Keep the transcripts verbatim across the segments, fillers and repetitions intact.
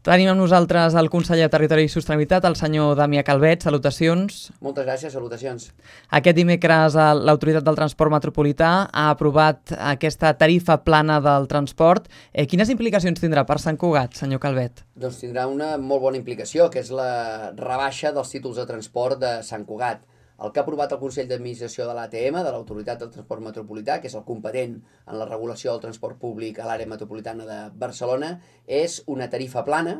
Tenim amb nosaltres el conseller de Territori i Sostenibilitat, el senyor Damià Calvet. Salutacions. Moltes gràcies, salutacions. Aquest dimecres l'Autoritat del Transport Metropolità ha aprovat aquesta tarifa plana del transport. Eh, quines implicacions tindrà per Sant Cugat, senyor Calvet? Doncs tindrà una molt bona implicació, que és la rebaixa dels títols de transport de Sant Cugat. El que ha aprovat el Consell d'Administració de l'A T M, de l'Autoritat del Transport Metropolità, que és el competent en la regulació del transport públic a l'àrea metropolitana de Barcelona, és una tarifa plana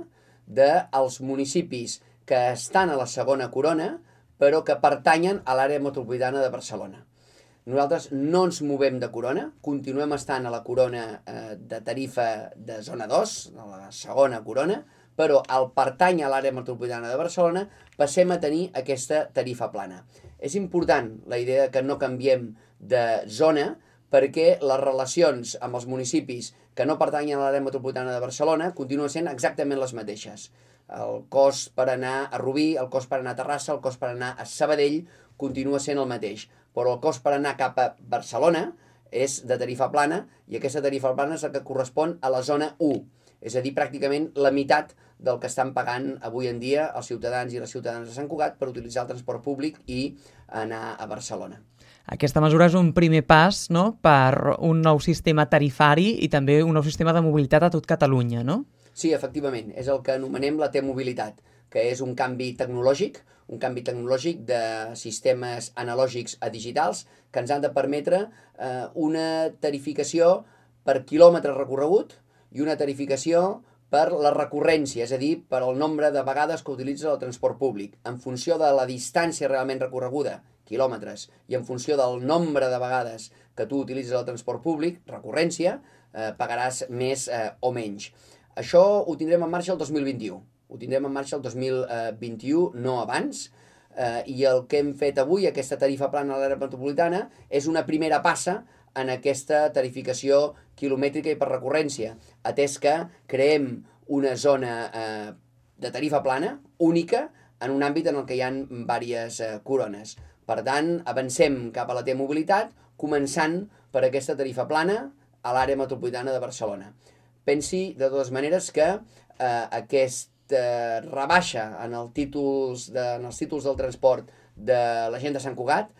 dels municipis que estan a la segona corona, però que pertanyen a l'àrea metropolitana de Barcelona. Nosaltres no ens movem de corona, continuem estant a la corona eh, de tarifa de zona dos, a la segona corona, però al pertany a l'àrea metropolitana de Barcelona passem a tenir aquesta tarifa plana. És important la idea que no canviem de zona perquè les relacions amb els municipis que no pertanyen a l'àrea metropolitana de Barcelona continuen sent exactament les mateixes. El cost per anar a Rubí, el cost per anar a Terrassa, el cost per anar a Sabadell continua sent el mateix, però el cost per anar cap a Barcelona és de tarifa plana i aquesta tarifa plana és la que correspon a la zona u. És a dir, pràcticament la meitat del que estan pagant avui en dia els ciutadans i les ciutadanes de Sant Cugat per utilitzar el transport públic i anar a Barcelona. Aquesta mesura és un primer pas, no?, per un nou sistema tarifari i també un nou sistema de mobilitat a tot Catalunya, no? Sí, efectivament, és el que anomenem la T-mobilitat, que és un canvi tecnològic, un canvi tecnològic de sistemes analògics a digitals que ens han de permetre eh, una tarificació per quilòmetre recorregut i una tarificació per la recurrència, és a dir, per el nombre de vegades que utilitza el transport públic. En funció de la distància realment recorreguda, quilòmetres, i en funció del nombre de vegades que tu utilitzes el transport públic, recurrència, eh, pagaràs més eh, o menys. Això ho tindrem en marxa el dos mil vint-i-u. Ho tindrem en marxa el dos mil vint-i-u, no abans, eh, i el que hem fet avui, aquesta tarifa plana a l'àrea metropolitana, és una primera passa en aquesta tarificació quilomètrica i per recurrència, atès que creem una zona eh, de tarifa plana única en un àmbit en el que hi ha diverses eh, corones. Per tant, avancem cap a la T-mobilitat, començant per aquesta tarifa plana a l'àrea metropolitana de Barcelona. Pensi, de totes maneres, que eh, aquesta rebaixa en, el títols de, en els títols del transport de la gent de Sant Cugat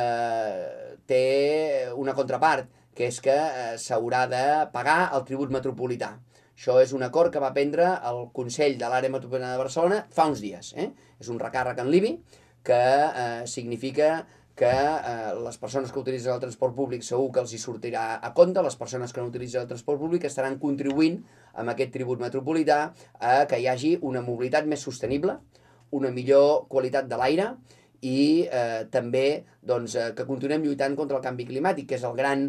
Eh, té una contrapart, que és que eh, s'haurà de pagar el tribut metropolità. Això és un acord que va prendre el Consell de l'Àrea Metropolitana de Barcelona fa uns dies. Eh? És un recàrrec en l'I B I que eh, significa que eh, les persones que utilitzen el transport públic segur que els hi sortirà a compte, les persones que no utilitzen el transport públic estaran contribuint amb aquest tribut metropolità a que hi hagi una mobilitat més sostenible, una millor qualitat de l'aire i eh, també doncs, eh, que continuem lluitant contra el canvi climàtic, que és el gran,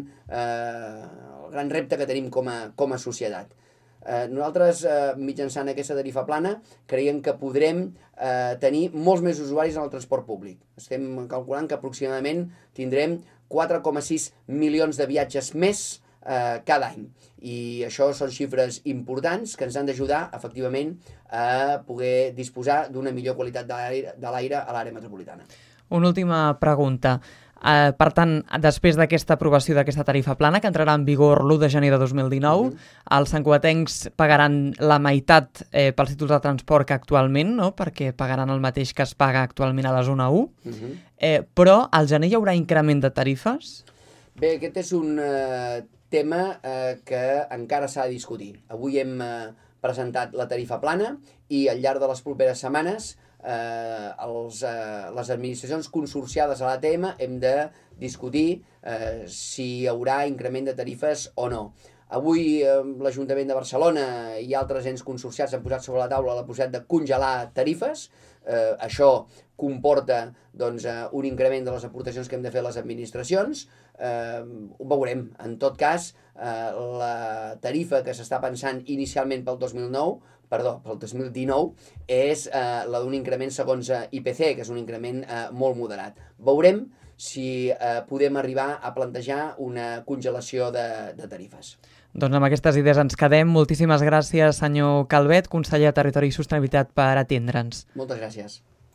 eh, el gran repte que tenim com a, com a societat. Eh, nosaltres, eh, mitjançant aquesta tarifa plana, creiem que podrem eh, tenir molts més usuaris en el transport públic. Estem calculant que aproximadament tindrem quatre coma sis milions de viatges més eh, cada any. I això són xifres importants que ens han d'ajudar, efectivament, a poder disposar d'una millor qualitat de l'aire a l'àrea metropolitana. Una última pregunta. Eh, per tant, després d'aquesta aprovació d'aquesta tarifa plana, que entrarà en vigor l'u de gener de dos mil dinou, mm-hmm. els santcugatencs pagaran la meitat eh, pels títols de transport que actualment, no?, perquè pagaran el mateix que es paga actualment a la zona u, mm-hmm. eh, però al gener hi haurà increment de tarifes? Bé, aquest és un eh, tema eh, que encara s'ha de discutir. Avui hem eh, presentat la tarifa plana i al llarg de les properes setmanes eh, els, eh, les administracions consorciades a l'A T M hem de discutir eh, si hi haurà increment de tarifes o no. Avui eh, l'Ajuntament de Barcelona i altres ens consorciats han posat sobre la taula la possibilitat de congelar tarifes. Eh, això comporta doncs, eh, un increment de les aportacions que hem de fer a les administracions. Eh, ho veurem. En tot cas, eh, la tarifa que s'està pensant inicialment pel dos mil nou, perdó, pel dos mil dinou, és eh, la d'un increment segons eh, I P C, que és un increment eh, molt moderat. Veurem si eh, podem arribar a plantejar una congelació de, de tarifes. Doncs amb aquestes idees ens quedem. Moltíssimes gràcies, senyor Calvet, conseller de Territori i Sostenibilitat, per atendre'ns. Moltes gràcies.